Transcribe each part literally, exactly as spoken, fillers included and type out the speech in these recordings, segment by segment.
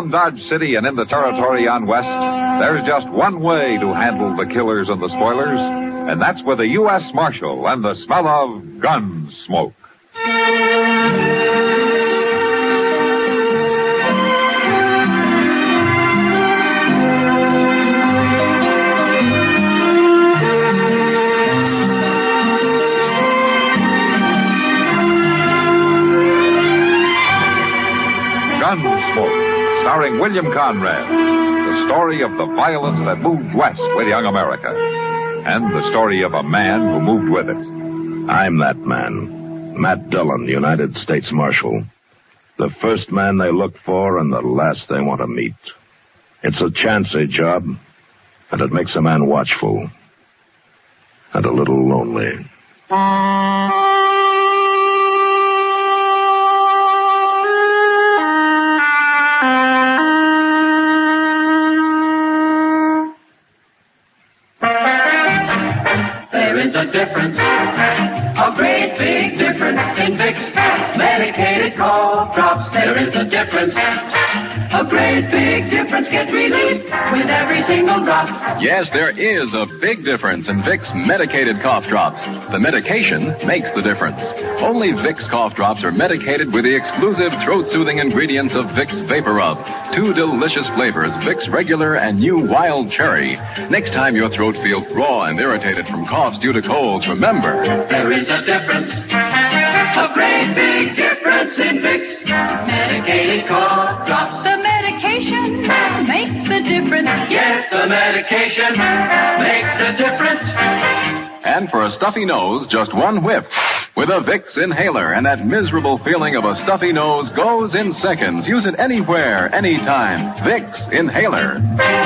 Around Dodge City and in the territory on West, there's just one way to handle the killers and the spoilers, and that's with a U S Marshal and the smell of gun smoke. Gunsmoke, starring William Conrad. The story of the violence that moved west with young America. And the story of a man who moved with it. I'm that man. Matt Dillon, United States Marshal. The first man they look for and the last they want to meet. It's a chancy job, and it makes a man watchful. And a little lonely. A difference, a great big difference in Vicks medicated cough drops. There is a difference, a great big difference. Get relief with every single drop. Yes, there is a big difference in Vicks medicated cough drops. The medication makes the difference. Only Vicks cough drops are medicated with the exclusive throat-soothing ingredients of Vicks Vapor Rub. Two delicious flavors, Vicks Regular and new Wild Cherry. Next time your throat feels raw and irritated from coughs due to colds, remember, there is a difference, a great big difference in Vicks medicated cough drops. The medication makes the difference. Yes, the medication makes the difference. And for a stuffy nose, just one whiff with a Vicks inhaler, and that miserable feeling of a stuffy nose goes in seconds. Use it anywhere, anytime. Vicks inhaler.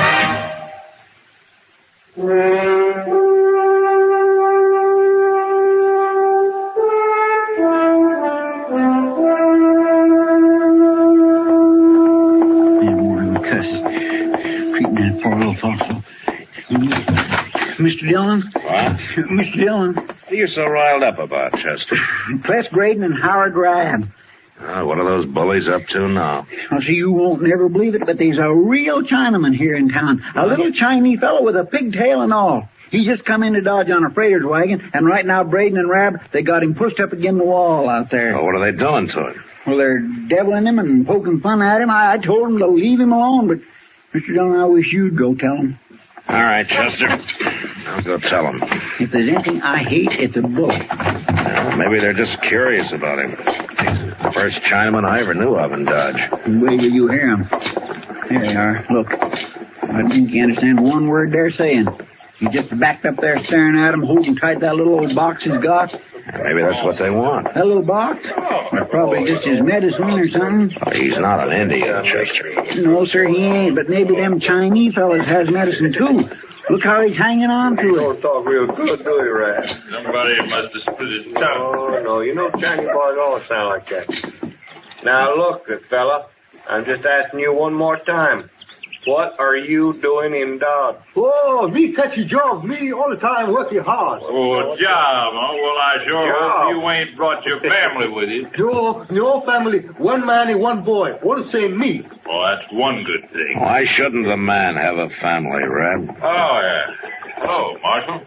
Mister Dillon? What? Mister Dillon? What are you so riled up about, Chester? Press Graydon and Howard Rab. Oh, what are those bullies up to now? Well, see, you won't never believe it, but there's a real Chinaman here in town. A little Chinese fellow with a pigtail and all. He just come into Dodge on a freighter's wagon, and right now Braden and Rab, they got him pushed up against the wall out there. Oh, what are they doing to him? Well, they're deviling him and poking fun at him. I, I told them to leave him alone, but, Mister Dillon, I wish you'd go tell him. All right, Chester. I'll go tell them. If there's anything I hate, it's a bullet. Well, maybe they're just curious about him. He's the first Chinaman I ever knew of in Dodge. Wait till you hear him. There they are. Look. I think you understand one word they're saying. He just backed up there staring at him, holding tight that little old box he's got. Maybe that's what they want. That little box? That's probably just his medicine or something. Oh, he's not an Indian, Chester. No, sir, he ain't. But maybe them Chinese fellas has medicine, too. Look how he's hanging on to it. You don't talk real good, do you, Rat? Somebody must have split his tongue. Oh, no. You know Chinese boys always sound like that. Now, look, good fella. I'm just asking you one more time. What are you doing in Dodge? Oh, me catchy jobs. Me all the time working hard. Oh, job, huh? Well, I sure Job. hope you ain't brought your family with you. No, no family. One man and one boy. All the same me. Well, that's one good thing. Why shouldn't the man have a family, Rab? Oh, yeah. Oh, Marshal?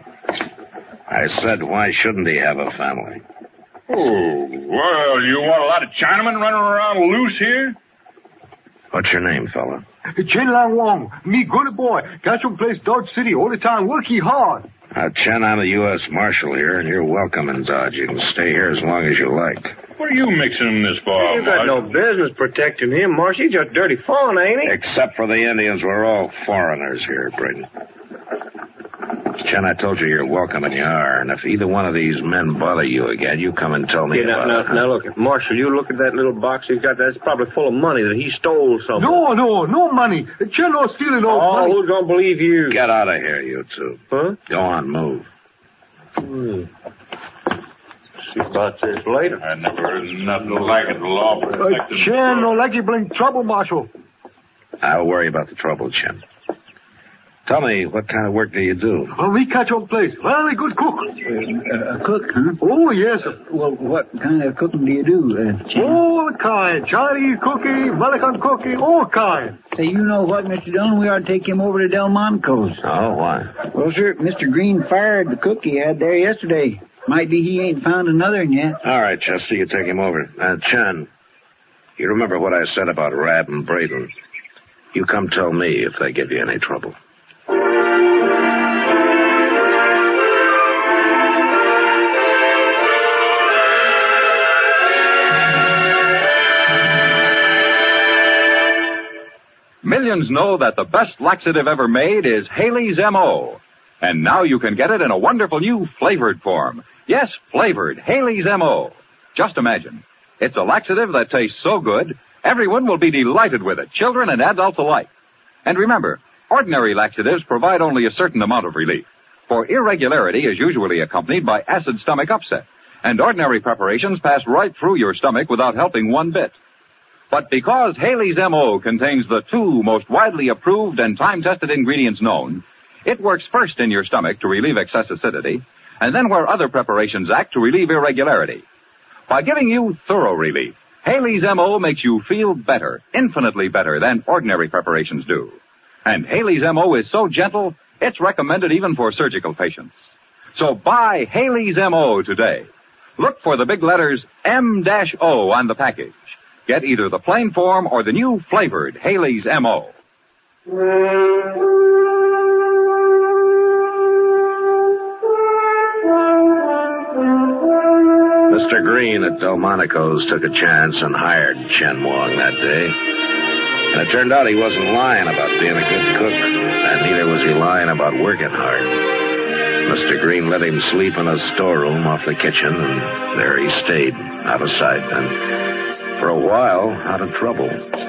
I said, why shouldn't he have a family? Oh, well, you want a lot of Chinamen running around loose here? What's your name, fella? Chen Lang Wong. Me good boy. Got your place Dodge City all the time working hard. Now, Chen, I'm the U S Marshal here, and you're welcome in Dodge. You can stay here as long as you like. What are you mixing in this for, You got no business protecting him, Marsh. He's just dirty fawn, ain't he? Except for the Indians, we're all foreigners here, Braden. Chen, I told you you're welcome, and you are. And if either one of these men bother you again, you come and tell me Yeah, now, about now, it. now, look, Marshal, you look at that little box he's got. That's probably full of money that he stole somewhere. No, no, no money. Chen no stealing no Oh, money. who's gonna believe you? Get out of here, you two. Huh? Go on, move. Hmm. See about this later. I never heard nothing like it. The law Uh, protecting... Chen no like you bring trouble, Marshal. I'll worry about the trouble, Chen. Tell me, what kind of work do you do? Well, we catch on place. Very good cook. Uh, a cook, huh? Oh, yes. Well, what kind of cooking do you do, uh, Chin? All kind. Chinese cookie, American cookie, all kind. Say, you know what, Mister Dillon? We ought to take him over to Delmonico's. Oh, why? Well, sir, Mister Green fired the cook he had there yesterday. Might be he ain't found another one yet. All right, Chester, you take him over. Uh, Chen, you remember what I said about Rab and Braden? You come tell me if they give you any trouble. Millions know that the best laxative ever made is Haley's M O. And now you can get it in a wonderful new flavored form. Yes, flavored Haley's M O. Just imagine. It's a laxative that tastes so good, everyone will be delighted with it, children and adults alike. And remember, ordinary laxatives provide only a certain amount of relief. For irregularity is usually accompanied by acid stomach upset, and ordinary preparations pass right through your stomach without helping one bit. But because Haley's M O contains the two most widely approved and time-tested ingredients known, it works first in your stomach to relieve excess acidity, and then where other preparations act to relieve irregularity. By giving you thorough relief, Haley's M O makes you feel better, infinitely better than ordinary preparations do. And Haley's M O is so gentle, it's recommended even for surgical patients. So buy Haley's M O today. Look for the big letters M O on the package. Get either the plain form or the new flavored Haley's M O. Mister Green at Delmonico's took a chance and hired Chen Wong that day. And it turned out he wasn't lying about being a good cook, and neither was he lying about working hard. Mister Green let him sleep in a storeroom off the kitchen, and there he stayed, out of sight, and for a while, out of trouble.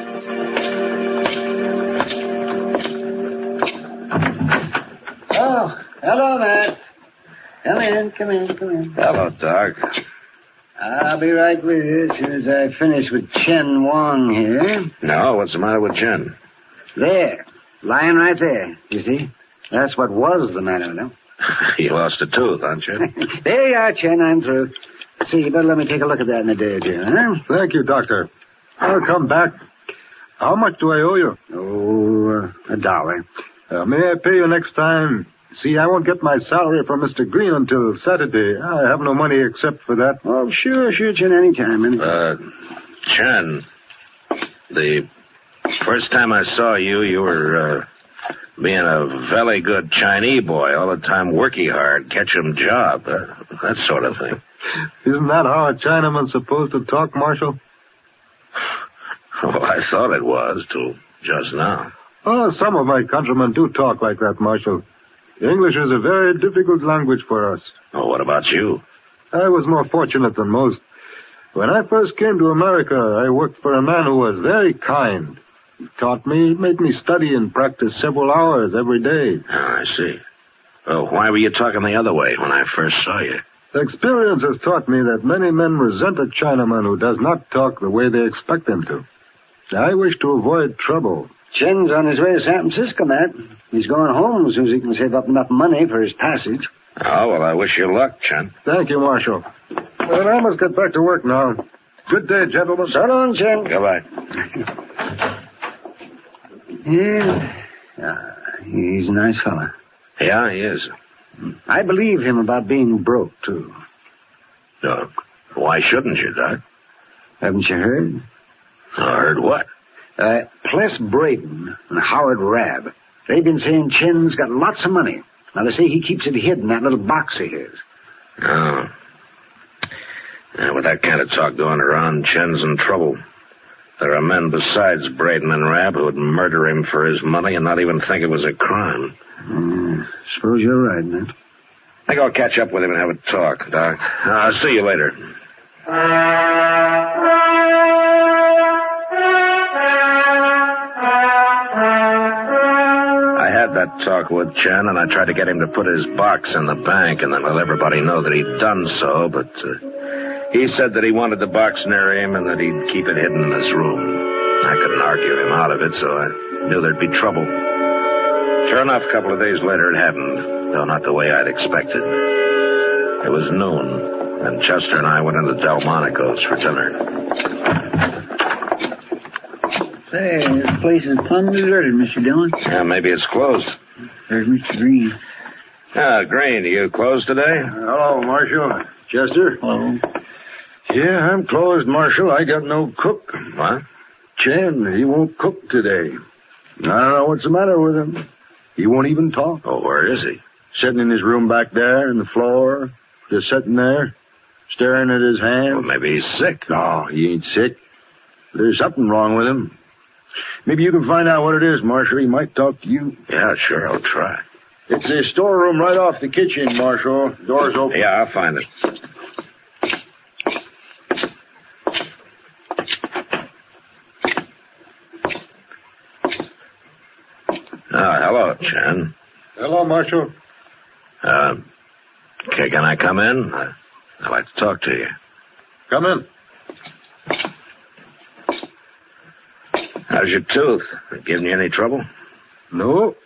Oh, hello, Matt. Come in, come in, come in. Hello, Doc. I'll be right with you as soon as I finish with Chen Wong here. No, what's the matter with Chen? There, lying right there, you see? That's what was the matter with him. You lost a tooth, aren't you? There you are, Chen, I'm through. See, you better let me take a look at that in a day or two, huh? Thank you, Doctor. I'll come back. How much do I owe you? Oh, uh, a dollar. Uh, may I pay you next time? See, I won't get my salary from Mister Green until Saturday. I have no money except for that. Oh, sure, sure, Chen, any time. Any... Uh, Chen, the first time I saw you, you were, uh, being a very good Chinese boy, all the time working hard, catch 'em job, uh, that sort of thing. Isn't that how a Chinaman's supposed to talk, Marshal? Well, I thought it was, till just now. Oh, some of my countrymen do talk like that, Marshal. English is a very difficult language for us. Oh, what about you? I was more fortunate than most. When I first came to America, I worked for a man who was very kind. He taught me, made me study and practice several hours every day. Oh, I see. Well, why were you talking the other way when I first saw you? Experience has taught me that many men resent a Chinaman who does not talk the way they expect him to. I wish to avoid trouble. Chen's on his way to San Francisco, Matt. He's going home as soon as he can save up enough money for his passage. Oh, well, I wish you luck, Chen. Thank you, Marshal. Well, I must get back to work now. Good day, gentlemen. So long, Chen. Goodbye. Yeah. Uh, he's a nice fella. Yeah, he is. I believe him about being broke, too. Uh, why shouldn't you, Doc? Haven't you heard? I heard what? Uh, Pless Braden and Howard Rabb. They've been saying Chen's got lots of money. Now, they say he keeps it hid in that little box of his. Oh. Yeah, with that kind of talk going around, Chen's in trouble. There are men besides Braden and Rabb who would murder him for his money and not even think it was a crime. Mm, suppose you're right, man. I think I'll catch up with him and have a talk, Doc. I'll see you later. I had that talk with Chen, and I tried to get him to put his box in the bank and then let everybody know that he'd done so, but uh, he said that he wanted the box near him and that he'd keep it hidden in his room. I couldn't argue him out of it, so I knew there'd be trouble. Sure enough, a couple of days later it happened, though not the way I'd expected. It was noon, and Chester and I went into Delmonico's for dinner. Say, this place is plumb deserted, Mister Dillon. Yeah, maybe it's closed. There's Mister Green. Ah, Green, are you closed today? Hello, Marshal. Chester? Hello. Yeah, I'm closed, Marshal. I got no cook. What? Chen, he won't cook today. I don't know what's the matter with him. He won't even talk. Oh, where is he? Sitting in his room back there on the floor, just sitting there, staring at his hand. Well, maybe he's sick. No, he ain't sick. There's something wrong with him. Maybe you can find out what it is, Marshal. He might talk to you. Yeah, sure, I'll try. It's a storeroom right off the kitchen, Marshal. Door's open. Yeah, I'll find it. Ah, hello, Chen. Hello, Marshal. Uh, okay, can I come in? I, I'd like to talk to you. Come in. How's your tooth? Giving you any trouble? No.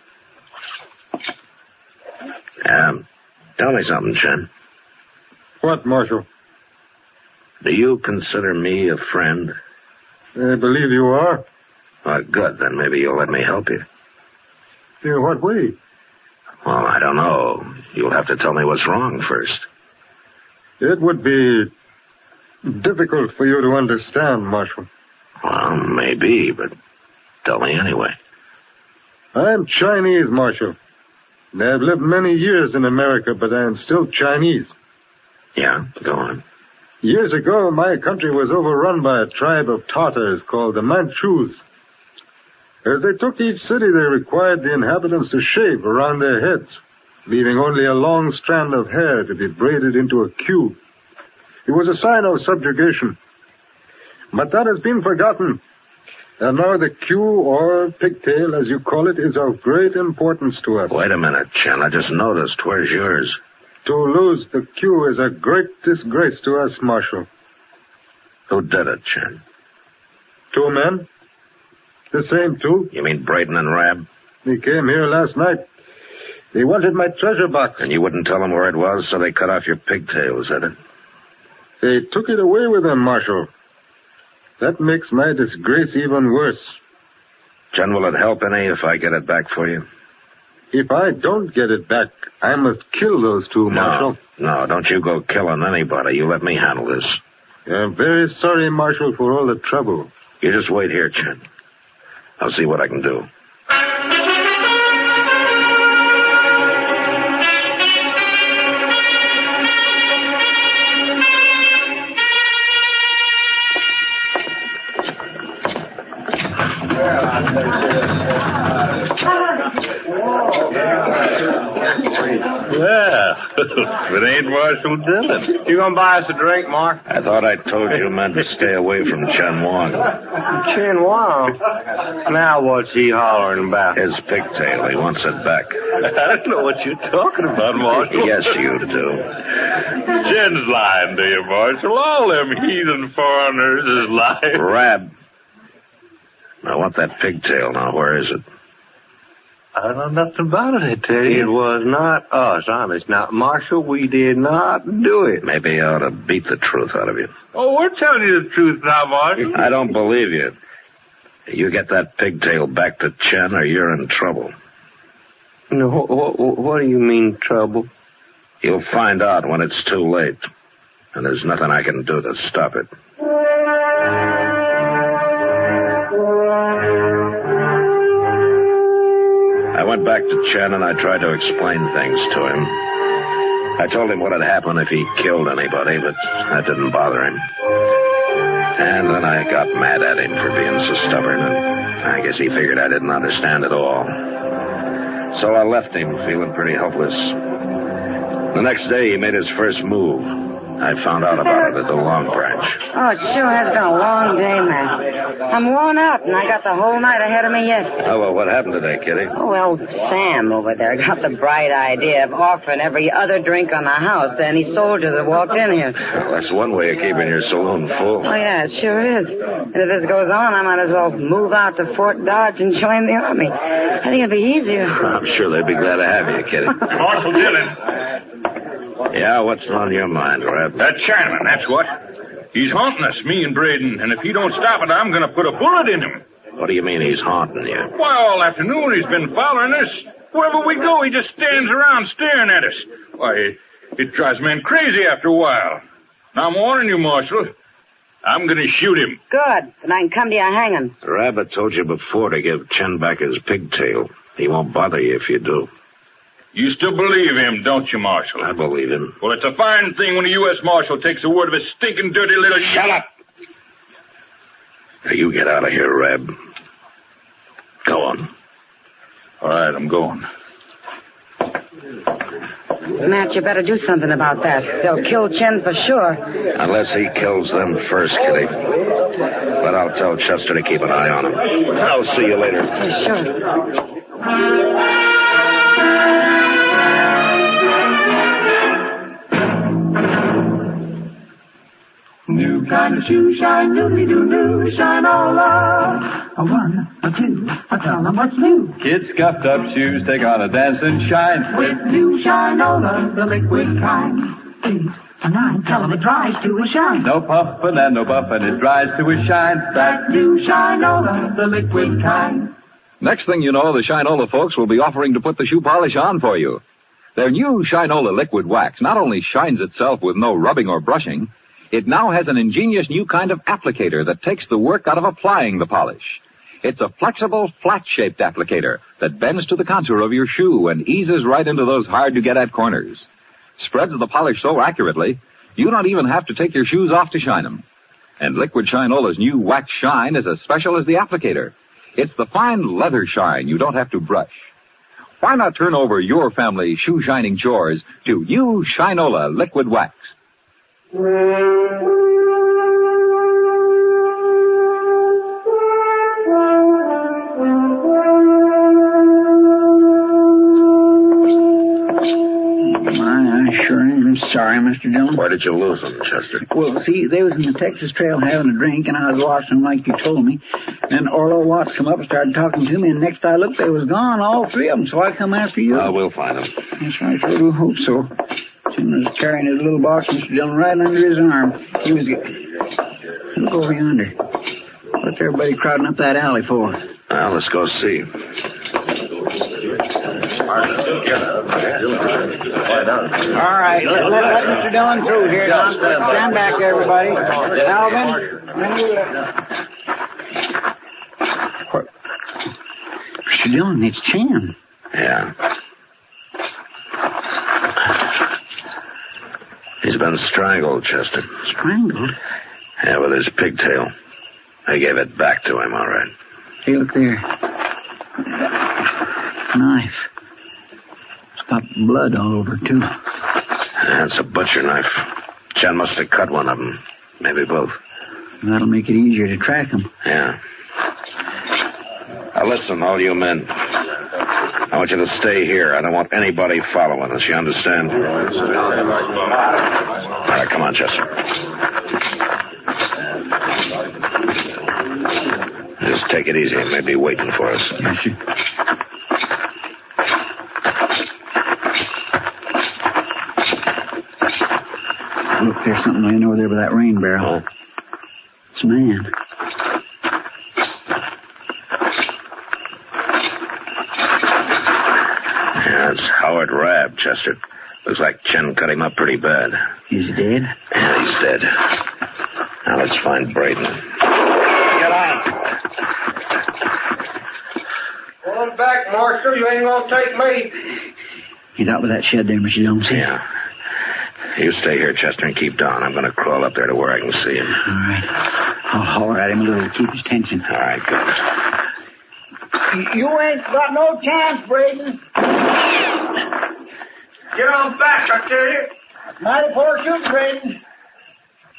Um, tell me something, Chen. What, Marshal? Do you consider me a friend? I believe you are. Well, good. Then maybe you'll let me help you. In what way? Well, I don't know. You'll have to tell me what's wrong first. It would be difficult for you to understand, Marshal. Well, maybe, but tell me anyway. I'm Chinese, Marshal. I've lived many years in America, but I'm still Chinese. Yeah, go on. Years ago, my country was overrun by a tribe of Tartars called the Manchus. As they took each city, they required the inhabitants to shave around their heads, leaving only a long strand of hair to be braided into a queue. It was a sign of subjugation. But that has been forgotten. And now the queue, or pigtail, as you call it, is of great importance to us. Wait a minute, Chen. I just noticed. Where's yours? To lose the queue is a great disgrace to us, Marshal. Who did it, Chen? Two men. The same two. You mean Braden and Rab? They came here last night. They wanted my treasure box. And you wouldn't tell them where it was, so they cut off your pigtail, is that it? They took it away with them, Marshal. That makes my disgrace even worse. Chen, will it help any if I get it back for you? If I don't get it back, I must kill those two, Marshal. No, no, don't you go killing anybody. You let me handle this. I'm very sorry, Marshal, for all the trouble. You just wait here, Chen. I'll see what I can do. Well, if it ain't Marshal Dillon. You gonna buy us a drink, Mark? I thought I told you men to stay away from Chen Wang. Chen Wang? Now what's he hollering about? His pigtail. He wants it back. I don't know what you're talking about, Marshal. Yes, you do. Chen's lying to you, Marshal. All them heathen foreigners is lying. Rab. I want that pigtail now. Where is it? I don't know nothing about it, I tell you. It was not us, honest. Now, Marshal, we did not do it. Maybe I ought to beat the truth out of you. Oh, we're telling you the truth now, Marshal. I don't believe you. You get that pigtail back to Chen or you're in trouble. No, what, what, what do you mean, trouble? You'll find out when it's too late. And there's nothing I can do to stop it. I went back to Chen and I tried to explain things to him. I told him what had happened if he killed anybody, but that didn't bother him. And then I got mad at him for being so stubborn, and I guess he figured I didn't understand at all. So I left him feeling pretty helpless. The next day he made his first move. I found out about it at the Long Branch. Oh, it sure has been a long day, Matt. I'm worn out, and I got the whole night ahead of me yet. Oh, well, what happened today, Kitty? Oh, well, Sam over there got the bright idea of offering every other drink on the house to any soldier that walked in here. Well, that's one way of keeping your saloon full. Oh, yeah, it sure is. And if this goes on, I might as well move out to Fort Dodge and join the Army. I think it'd be easier. I'm sure they'd be glad to have you, Kitty. Marshal Dillon. Yeah, what's on your mind, Reb? That Chinaman, that's what. He's haunting us, me and Braden, and if he don't stop it, I'm going to put a bullet in him. What do you mean he's haunting you? Why, all afternoon he's been following us. Wherever we go, he just stands around staring at us. Why, it, it drives men crazy after a while. Now, I'm warning you, Marshal. I'm going to shoot him. Good. Then I can come to you hanging. Reb, I told you before to give Chen back his pigtail. He won't bother you if you do. You still believe him, don't you, Marshal? I believe him. Well, it's a fine thing when a U S Marshal takes a word of a stinking, dirty little... Shut up! Now, you get out of here, Reb. Go on. All right, I'm going. Matt, you better do something about that. They'll kill Chen for sure. Unless he kills them first, Kitty. But I'll tell Chester to keep an eye on him. I'll see you later. Yeah, sure. New kind of shoe shine, newly do new shine-ola. A one, a two, a tell them what's new. Kids scuffed up shoes take on a dancing shine. With new shine-ola, the liquid kind. Eight, a nine, tell them it dries to a shine. No puffin' and no buffin', it dries to a shine. That new shine-ola, the liquid kind. Next thing you know, the Shinola folks will be offering to put the shoe polish on for you. Their new Shinola liquid wax not only shines itself with no rubbing or brushing, it now has an ingenious new kind of applicator that takes the work out of applying the polish. It's a flexible, flat-shaped applicator that bends to the contour of your shoe and eases right into those hard-to-get-at corners. Spreads the polish so accurately, you don't even have to take your shoes off to shine them. And Liquid Shinola's new wax shine is as special as the applicator. It's the fine leather shine you don't have to brush. Why not turn over your family shoe-shining chores to new Shinola liquid wax? I sure am sorry, Mister Dillon. Why did you lose them, Chester? Well, see, they was in the Texas Trail having a drink, and I was watching them like you told me. Then Orlo Watts come up and started talking to me, and next I looked, they was gone, all three of them, so I come after you. Uh, we'll find them. Yes, I sure do hope so. Jim was carrying his little box, Mister Dillon, right under his arm. He was... Look over yonder. What's everybody crowding up that alley for? Well, let's go see. All right, let, let, let Mister Dillon through here, Don. Stand back, everybody. Alvin, what? Mister Dillon, it's Chan. Yeah. He's been strangled, Chester. Strangled? Yeah, with his pigtail. I gave it back to him, all right. Hey, look there. Knife. It's got blood all over, too. Yeah, it's a butcher knife. Chen must have cut one of them. Maybe both. That'll make it easier to track them. Yeah. Now, listen, all you men. I want you to stay here. I don't want anybody following us. You understand? All right, come on, Chester. Just take it easy. He may be waiting for us. Yes, sir. Look, there's something laying over there by that rain barrel. It's a man. Yeah, it's Howard Rabb, Chester. Looks like Chen cut him up pretty bad. He's dead? Yeah, he's dead. Now let's find Braden. Get out! Going back, Marshal. You ain't gonna take me. He's out by that shed there, Mister Jones. Yeah. You stay here, Chester, and keep down. I'm going to crawl up there to where I can see him. All right. I'll holler at him a little to keep his tension. All right, good. You ain't got no chance, Braden. Get on back, I tell you. Mighty poor shooting, Braden.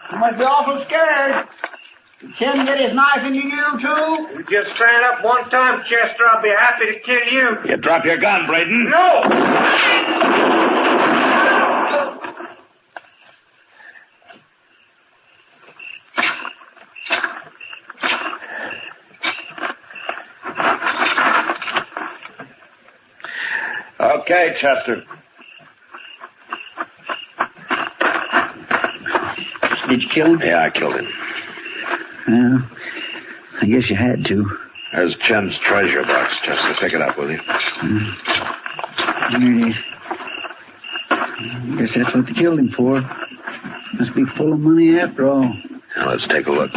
You must be awful scared. Did Chin get his knife into you, too? You just stand up one time, Chester. I'll be happy to kill you. You drop your gun, Braden. No! Okay, Chester. Did you kill him? Yeah, I killed him. Well, I guess you had to. There's Chen's treasure box, Chester. Pick it up, will you? Mm. Here it is. I guess that's what they killed him for. Must be full of money after all. Now, let's take a look.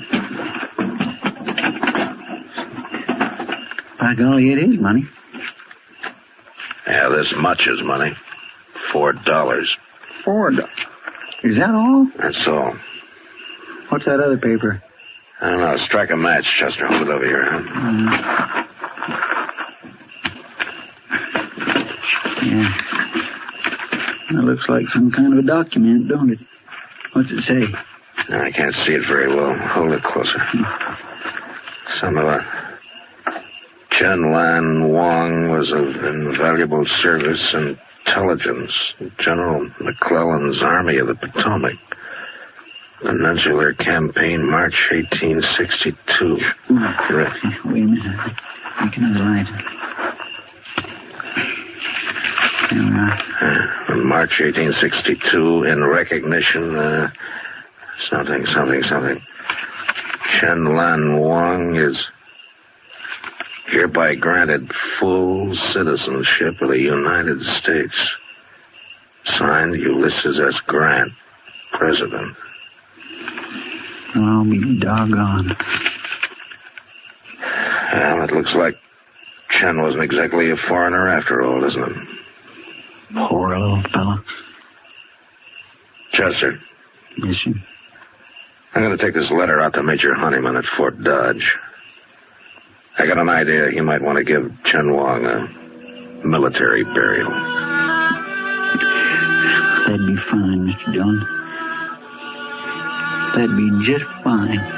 By golly, it is money. Yeah, this much is money. Four dollars. Four dollars? Is that all? That's all. What's that other paper? I don't know. Strike a match, Chester. Hold it over here, huh? Mm. Yeah. That looks like some kind of a document, don't it? What's it say? No, I can't see it very well. Hold it closer. Some of a... Chen Lan Wang was of invaluable service and intelligence. General McClellan's Army of the Potomac. Peninsular Campaign, March eighteen sixty-two. Right. Wait a minute. Make another light. There we are. Uh, March eighteen sixty-two, in recognition, uh, something, something, something. Chen Lan Wang is hereby granted full citizenship of the United States. Signed, Ulysses S. Grant, President. I'll be doggone. Well, it looks like Chen wasn't exactly a foreigner after all, doesn't it? Poor little fella. Chester. Yes, sir. I'm going to take this letter out to Major Honeyman at Fort Dodge. I got an idea he might want to give Chen Wang a military burial. That'd be fine, Mister Dillon. That'd be just fine.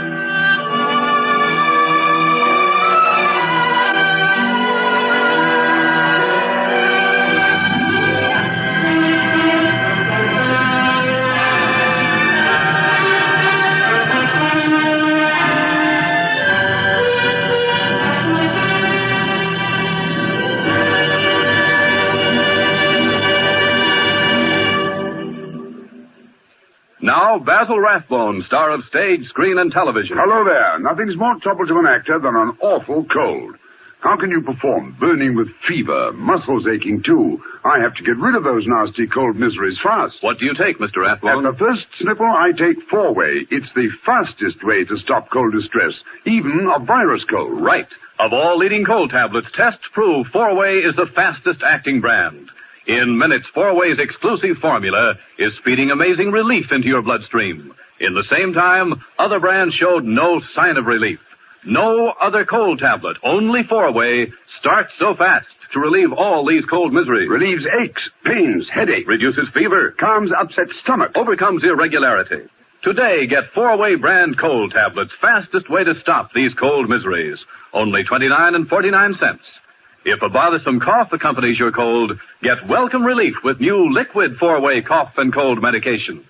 Now, Basil Rathbone, star of stage, screen, and television. Hello there. Nothing's more trouble to an actor than an awful cold. How can you perform? Burning with fever, muscles aching too. I have to get rid of those nasty cold miseries fast. What do you take, Mister Rathbone? At the first sniffle, I take four-way. It's the fastest way to stop cold distress, even a virus cold. Right. Of all leading cold tablets, tests prove four-way is the fastest acting brand. In minutes, four-way's exclusive formula is speeding amazing relief into your bloodstream. In the same time, other brands showed no sign of relief. No other cold tablet, only four-way, starts so fast to relieve all these cold miseries. Relieves aches, pains, headache. Reduces fever. Calms upset stomach. Overcomes irregularity. Today, get four-way brand cold tablets, fastest way to stop these cold miseries. Only twenty-nine and forty-nine cents. If a bothersome cough accompanies your cold, get welcome relief with new liquid four-way cough and cold medication.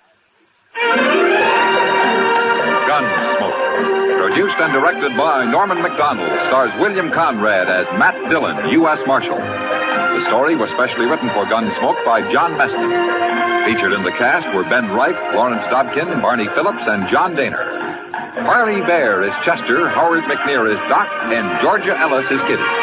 Gunsmoke. Produced and directed by Norman Macdonald, stars William Conrad as Matt Dillon, U S Marshal. The story was specially written for Gunsmoke by John Meston. Featured in the cast were Ben Wright, Lawrence Dobkin, Barney Phillips, and John Daner. Harley Bear is Chester, Howard McNear is Doc, and Georgia Ellis is Kitty.